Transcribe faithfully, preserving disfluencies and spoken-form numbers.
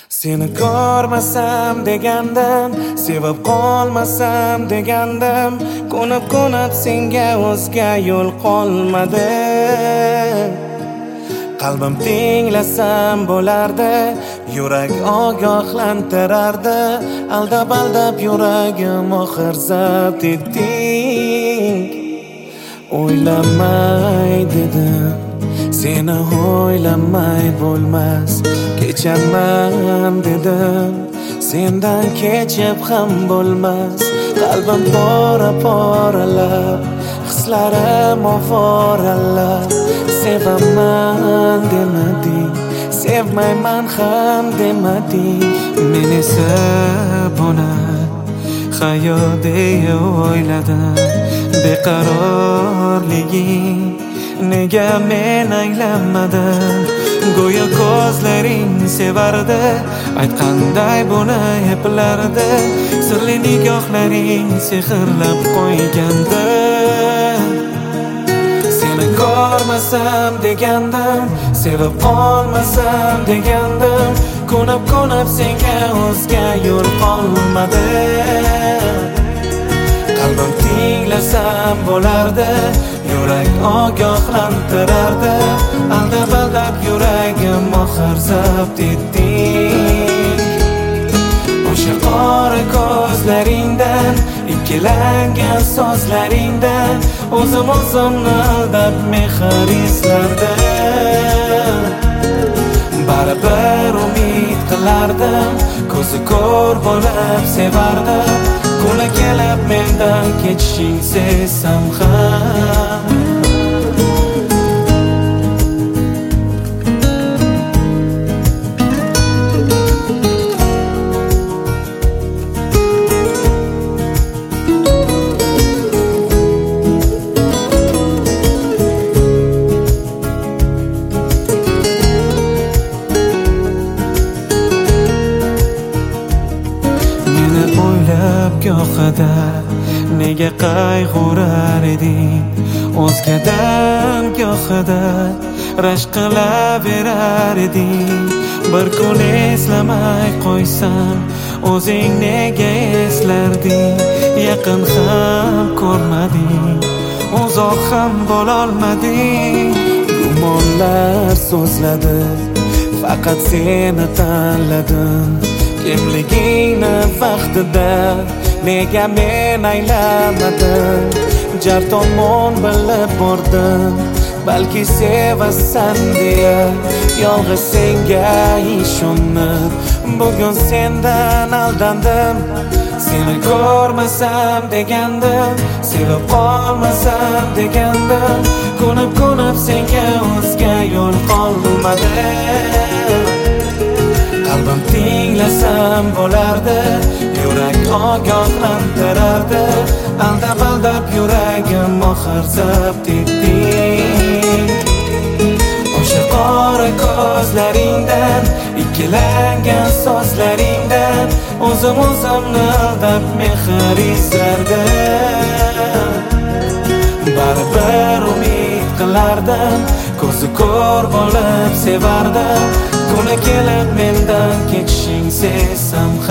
Seni ko'rmasam degandim, sevib qolmasam degandim, ko'nib-ko'nib senga o'zga yo'l qolmadi. Qalbim tinglasam bo'lardi, yurak ogohlantirardi, aldab-aldab yuragim oxir zabt etding. O'ylamay dedim, seni o'ylamay bo'lmas, kechaman dedim, sendan kechib ham bo'lmas. Qalbim pora-poralab, hislarim ovoralab, sevaman demading, sevmayman ham demading. Men esa buni hayot deya o'yladim. Beqarorliging nega men anglamadin? Go'yo ko'zlaring sevardi, aytqanday buni eplardi, sirli nigohlaring sehrlab qo'ygandi. Seni ko'rmasam degandim, sevib qolmasam degandim, ko'nib-ko'nib senga o'zga yo'l qolmadi. Qalbim tinglasam bo'lardi, yurak ogohlantirardi, aldab-aldab yuragim oxir zabt etding. O'sha qora ko'zlaringdan, ikkilangan so'zlaringdan o'zim o'zimni aldab mehr izlardim. Baribir umid qilardim, ko'zi ko'r bo'lib sevardim, kuni kelib mendan kechishing sezsam ham. Gohida nega qayg'urar eding, o'zgadan gohida rashk qilaverar eding. Bir kun eslamay qo'ysam, o'zing nega eslarding? Yaqin ham ko'rmading, uzoq ham bo'lolmading. Gumonlar so'zladi, faqat seni tanladim. Kimligingni vaqtida nega men anglamadim? Jar tomon bilib bordim, balki sevasan deya, yolg'iz senga ishonib bugun sendan aldandim. Seni ko'rmasam degandim, sevib qolmasam degandim, ko'nib-ko'nib senga o'zga yo'l qolmadi. Qalbim tinglasam bo'lardi, yurak ogohlantirardi, aldab-aldab yuragim oxir zabt etding. O'sha qora ko'zlaringdan, ikkilangan so'zlaringdan o'zim o'zimni aldab mehr izlardim. Baribir umid qilardim, ko'zi ko'r bo'lib sevardim, kuni kelib mendan kechishing sezsam